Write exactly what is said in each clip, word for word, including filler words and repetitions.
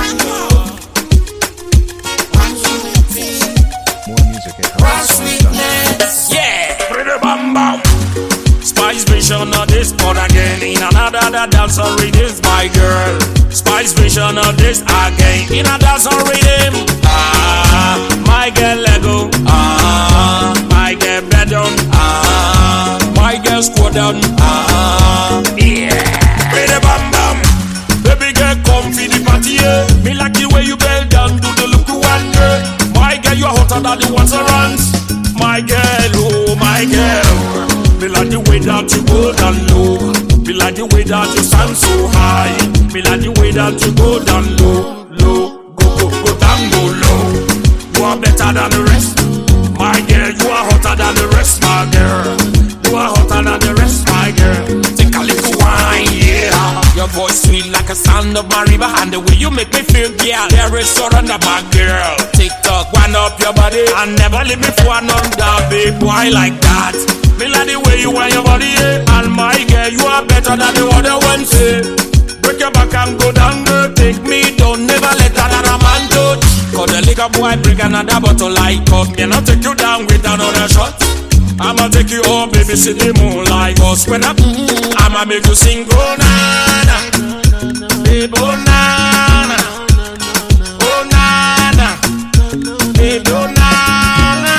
More music at house. Yeah, pretty bam bam. Spice Vision of this part again. In another dancer rhythm, my girl. Spice Vision of this again. In a dancer rhythm. Ah, my girl Lego. Ah, my girl bedroom. Ah, my girl squadron. Ah, yeah. Pretty bam bam. Baby girl, come for the party. Yeah. Me like the way you bend down, do the look one girl. My girl, you are hotter than the ones around. My girl, oh my girl. Me like the way that you go down low. Me like the way that you stand so high. Me like the way that you go down low, low, go go go down, go low. You are better than the rest, my girl. You are hotter than the rest, my girl. You are hotter than the rest, my girl. Take a little wine, yeah. Your voice sweet like a sound of my river, and the way you make me feel, yeah. There is surrender, my girl. TikTok, wind up your body and never leave me for another big boy like that. Me like the way you want your body, yeah. And my girl, you are better than the other ones, yeah. Break your back and go down, girl. Take me down, never let another man touch. Cause the liquor boy bring another bottle like up. Me not take you down with another shot. I'ma take you home, baby, see the moonlight. Cause when I, mm, I'ma make you sing, oh na-na, babe, oh na-na, oh na-na, babe, oh na-na.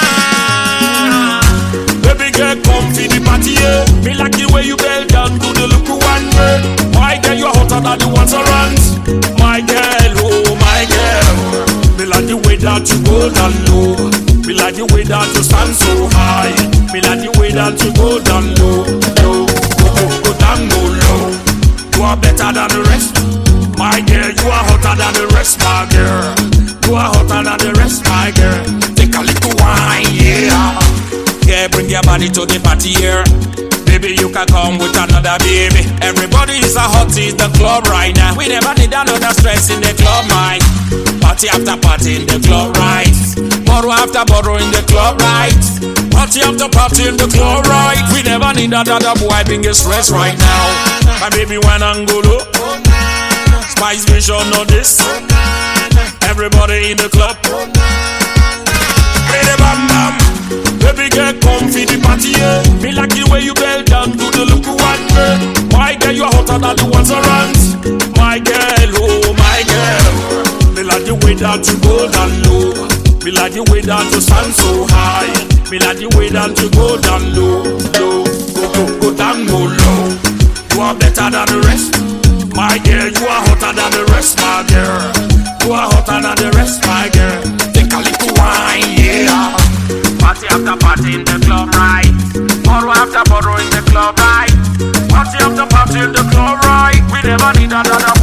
Baby girl, come for the party, yeah. Me like the way you bend down, do the look one way. My girl, you're hotter than the ones around. My girl, oh my girl. Me like the way that you go down low. Me like the way that you stand so high. Me like the way that you go down low, low, go go go down, go low. You are better than the rest, my girl. You are hotter than the rest, my girl. You are hotter than the rest, my girl. Take a little wine, yeah. Yeah, bring your body to the party here. Baby, you can come with another baby. Everybody is a hottie in the club right now. We never need another stress in the club, man. Party after party in the club, right? Borrow after borrow in the club, right? Party after party in the club, right? We never need another boy being stressed right now. My baby went and go low. Spice Vision know this. Everybody in the club. Ready bam bam. Baby girl, come for the party, yeah. Me like the way you bend down, do the look one girl. My girl, you are hotter than the ones around. My girl, oh my girl. Me like the way that you go down low. Me like the way that you stand so high. Me like the way that you go down low, low, go go go down, go low. You are better than the rest, my girl. You are hotter than the rest, my girl. You are hotter than the rest, my girl. Take a little wine, yeah. Party after party in the club, right? Borrow after borrow in the club, right? Party after party in the club, right? We never need another